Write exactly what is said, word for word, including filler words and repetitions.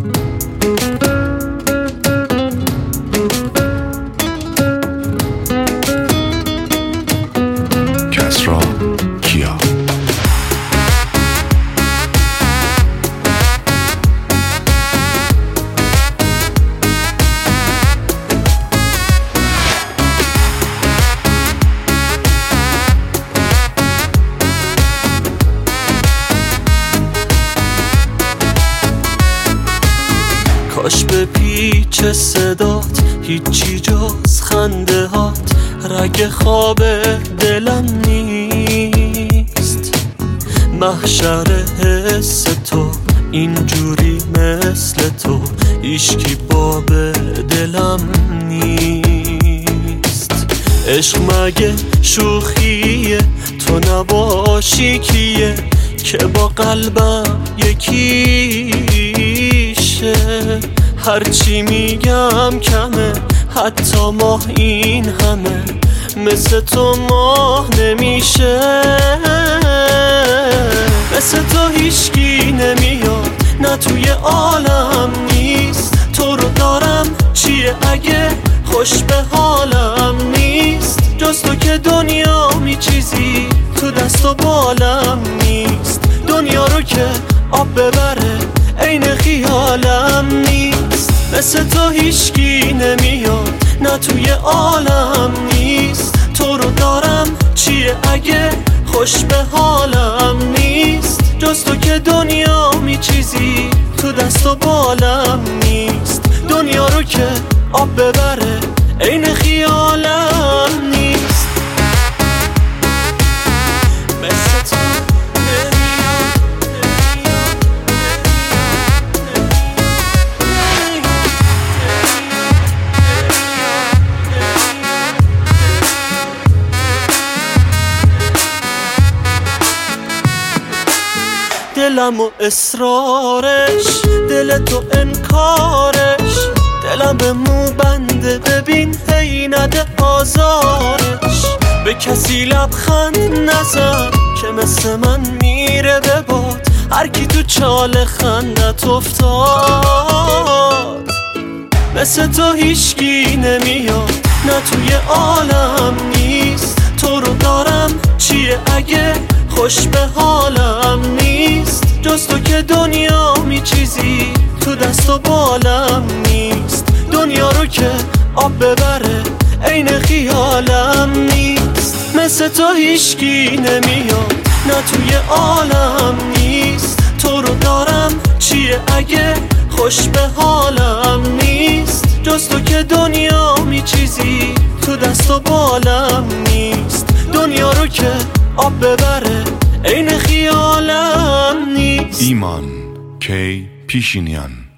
کسرا کیا. کاش به پیچ صدات هیچی جز خنده هات رگ خواب دلم نیست. محشر حس تو اینجوری مثل تو هیچکی باب دلم نیست. عشق مگه شوخیه تو نباشی کیه که با قلبم یکیشه. هرچی میگم کمه حتی ماه این همه مثل تو ماه نمیشه. مثل تو هیچکی نمیاد نه توی عالم نیست. تو رو دارم چیه اگه خوش به حالم نیست. جز تو که دنیا می چیزی تو دست و بالم نیست. دنیا رو که آب ببره عین خیالم نیست. مثل تو هیچکی نمیاد نه توی عالم نیست. تو رو دارم چیه اگه خوش به حالم نیست. جز تو که دنیا می چیزی تو دست و بالم نیست. دنیا رو که آب ببره عین خیالم نیست. مثل تو دلم و اصرارش دل تو انکارش. دلم به مو بنده ببین هی نده آزارش. به کسی لبخند نزن که مثل من میره به باد. هر کی تو چال خندت افتاد. مثل تو هیچکی نمیاد نه توی عالم نیست. تو رو دارم چیه اگه خوش به حالم نیست. جز تو که دنیا می چیزی تو دست و بالم نیست. دنیا رو که آب ببره عین خیالم نیست. مثل تو هیچکی نمیاد نه توی عالم نیست. تو رو دارم چیه اگه خوش به حالم نیست. جز تو که دنیا می چیزی تو دست و بالم نیست. دنیا رو که آب ببره عین خیالم نیست. ایمان کی پیشینیان.